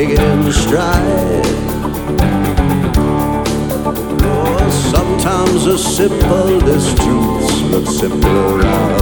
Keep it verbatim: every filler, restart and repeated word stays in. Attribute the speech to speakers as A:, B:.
A: take it in stride. Oh, sometimes the simplest truths look simpler out